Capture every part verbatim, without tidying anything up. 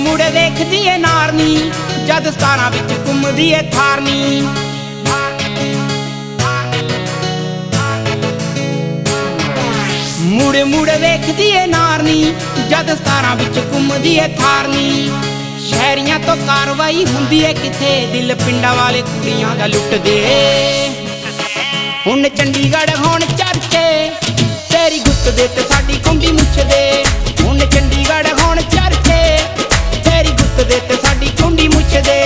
ਮੁੜੇ ਦੇਖਦੀ ਏ ਨਾਰਨੀ ਜਦ ਸਤਾਰਾਂ ਵਿੱਚ ਘੁੰਮਦੀ ਏ ਥਾਰਨੀ। ਮੁੜੇ ਮੁੜੇ ਦੇਖਦੀ ਏ ਨਾਰਨੀ ਜਦ ਸਤਾਰਾਂ ਵਿੱਚ ਘੁੰਮਦੀ ਏ ਥਾਰਨੀ। ਸ਼ਹਿਰੀਆਂ ਤੋਂ ਕਾਰਵਾਈ ਹੁੰਦੀ ਏ ਕਿੱਥੇ ਦਿਲ ਪਿੰਡਾਂ ਵਾਲੇ ਕੁੜੀਆਂ ਦਾ ਲੁੱਟਦੇ। ਹੁਣ ਚੰਡੀਗੜ੍ਹ ਹੋਣ ਚਰਚੇ ਤੇਰੀ ਗੁੱਤ ਦੇ ਤੇ ਸਾਡੀ ਕੁੰਡੀ ਮੁੱਛਦੇ। ਹੁਣ ਚੰਡੀਗੜ੍ਹ ਹੋਣ ਚਰਚੇ ਤੇਰੀ ਗੁੱਤ ਦੇ ਤੇ ਸਾਡੀ ਕੁੰਡੀ ਮੁੱਛਦੇ।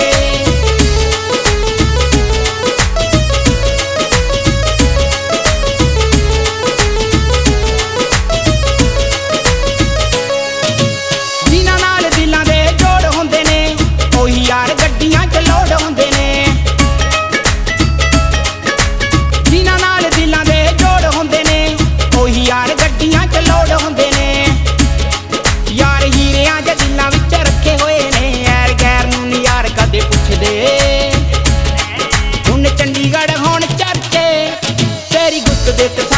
ਜਿਨ੍ਹਾਂ ਨਾਲ ਦਿਲਾਂ ਦੇ ਜੋੜ ਹੁੰਦੇ ਨੇ ਉਹੀ ਯਾਰ ਗੱਡੀਆਂ ਚ ਲੋੜ ਹੁੰਦੇ ਨੇ। ਜਿਨ੍ਹਾਂ ਨਾਲ ਦਿਲਾਂ ਦੇ ਜੋੜ ਹੁੰਦੇ ਨੇ ਉਹੀ ਯਾਰ ਗੱਡੀਆਂ ਚ ਲੋੜ ਹੁੰਦੇ ਨੇ। ਯਾਰ ਹੀਰਿਆਂ ਦੇ ਦਿਲਾਂ ਵਿੱਚ ਰੱਖੇ ਹੋਏ ਨੇ ਯਾਰ ਗੈਰ ਨੂੰ ਨੀ ਯਾਰ ਕਦੇ ਪੁੱਛਦੇ। ਹੁਣ ਚੰਡੀਗੜ੍ਹ ਹੋਣ ਚਰਚੇ ਤੇਰੀ ਗੁੱਤ ਦੇ ਤੇ